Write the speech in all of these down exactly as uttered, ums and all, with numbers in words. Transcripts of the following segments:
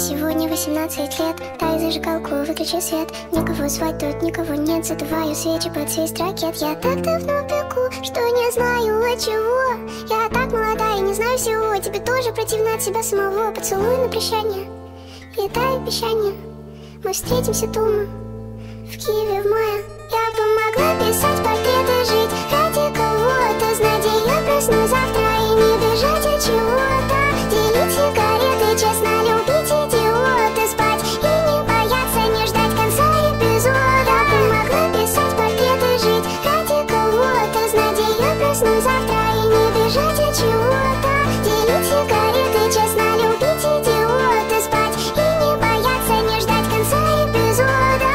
сегодня восемнадцать лет. Дай зажигалку, выключи свет. Никого звать тут, никого нет. Задуваю свечи под свист ракет. Я так давно пеку, что не знаю от чего. Я так молода и не знаю всего. Тебе тоже противно от себя самого. Поцелуй на прощание и дай обещание. Мы встретимся дома в Киеве в мае. Я помогла писать портреты, жить ради кого-то. Знать, я проснусь завтра и не бежать от чего-то. Делить сигареты, честно любить идиота. Спать и не бояться, не ждать конца эпизода. Помогла писать портреты, жить ради кого-то. Знать, я проснусь завтра и не бежать от чего-то. Делить сигареты, честно любить идиота. Спать и не бояться, не ждать конца эпизода.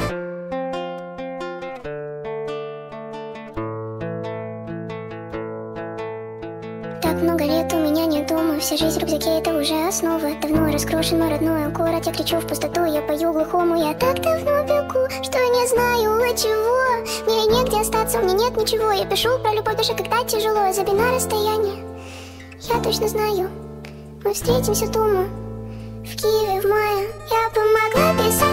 Так много лет у меня нет дома. Вся жизнь в рюкзаке — это уже основа. Давно раскрошен мой родной город. Я кричу в пустоту, я пою глухому. Я так давно бегу, что не знаю от чего. Мне негде остаться, у меня нет ничего. Я пишу про любовь даже когда тяжело. Забей на расстояние, я точно знаю. Мы встретимся дома в Киеве в мае. Я помогла писать